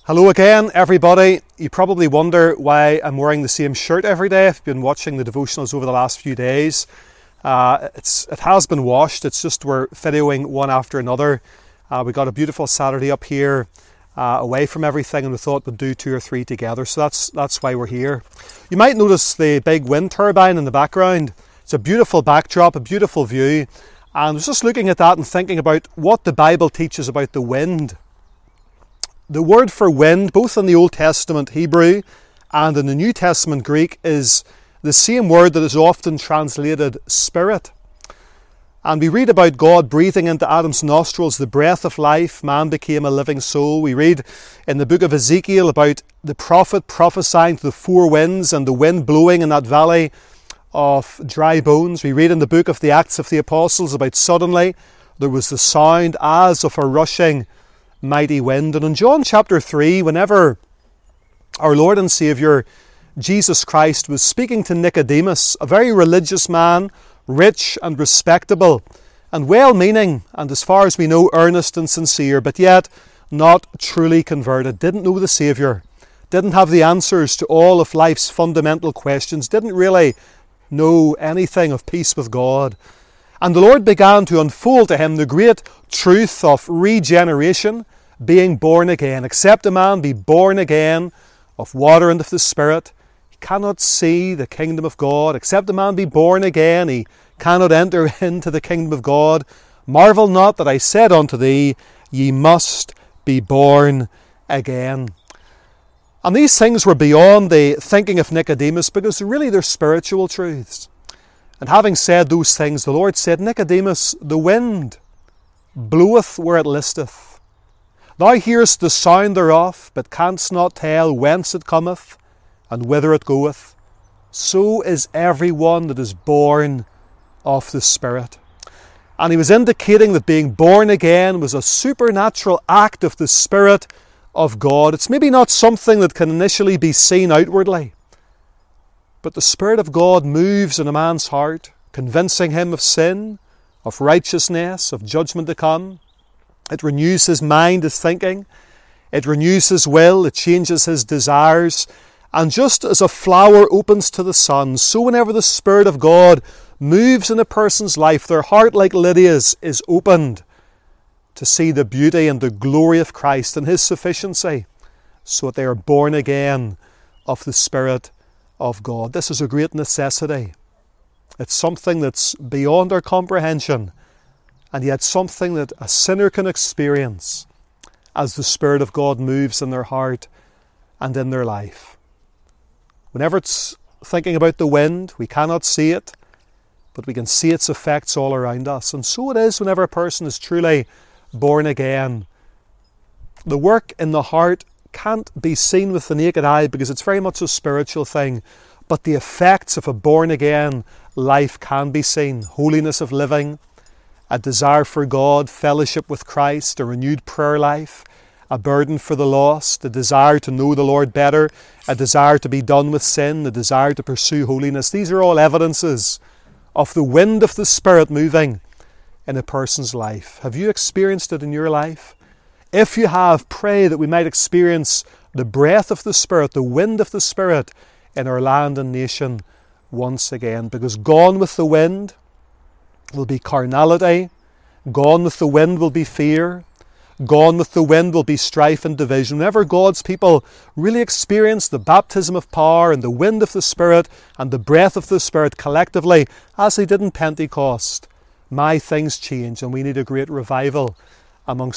Hello again, everybody. You probably wonder why I'm wearing the same shirt every day. I've been watching the devotionals over the last few days. It has been washed. It's just we're videoing one after another. We got a beautiful Saturday up here, away from everything, and we thought we'd do 2 or 3 together. So that's why we're here. You might notice the big wind turbine in the background. It's a beautiful backdrop, a beautiful view. And I was just looking at that and thinking about what the Bible teaches about the wind. The word for wind, both in the Old Testament Hebrew and in the New Testament Greek, is the same word that is often translated spirit. And we read about God breathing into Adam's nostrils the breath of life. Man became a living soul. We read in the book of Ezekiel about the prophet prophesying to the 4 winds and the wind blowing in that valley of dry bones. We read in the book of the Acts of the Apostles about suddenly there was the sound as of a rushing mighty wind. And in John chapter 3, whenever our Lord and Saviour Jesus Christ was speaking to Nicodemus, a very religious man, rich and respectable and well-meaning, and as far as we know earnest and sincere, but yet not truly converted, didn't know the Saviour, didn't have the answers to all of life's fundamental questions, didn't really know anything of peace with God. And the Lord began to unfold to him the great truth of regeneration, being born again. Except a man be born again of water and of the Spirit, he cannot see the kingdom of God. Except a man be born again, he cannot enter into the kingdom of God. Marvel not that I said unto thee, ye must be born again. And these things were beyond the thinking of Nicodemus, because really they're spiritual truths. And having said those things, the Lord said, Nicodemus, the wind bloweth where it listeth. Thou hearest the sound thereof, but canst not tell whence it cometh, and whither it goeth. So is every one that is born of the Spirit. And he was indicating that being born again was a supernatural act of the Spirit of God. It's maybe not something that can initially be seen outwardly, but the Spirit of God moves in a man's heart, convincing him of sin, of righteousness, of judgment to come. It renews his mind, his thinking. It renews his will. It changes his desires. And just as a flower opens to the sun, so whenever the Spirit of God moves in a person's life, their heart, like Lydia's, is opened to see the beauty and the glory of Christ and His sufficiency, so that they are born again of the Spirit of God. This is a great necessity. It's something that's beyond our comprehension, and yet something that a sinner can experience as the Spirit of God moves in their heart and in their life. Whenever it's thinking about the wind, we cannot see it, but we can see its effects all around us. And so it is whenever a person is truly born again. The work in the heart can't be seen with the naked eye because it's very much a spiritual thing, but the effects of a born again life can be seen. Holiness of living, a desire for God, fellowship with Christ, a renewed prayer life, a burden for the lost, a desire to know the Lord better, a desire to be done with sin, a desire to pursue holiness. These are all evidences of the wind of the Spirit moving in a person's life. Have you experienced it in your life? If you have, pray that we might experience the breath of the Spirit, the wind of the Spirit in our land and nation once again. Because gone with the wind will be carnality, gone with the wind will be fear, gone with the wind will be strife and division. Whenever God's people really experience the baptism of power and the wind of the Spirit and the breath of the Spirit collectively, as they did in Pentecost, things change, and we need a great revival amongst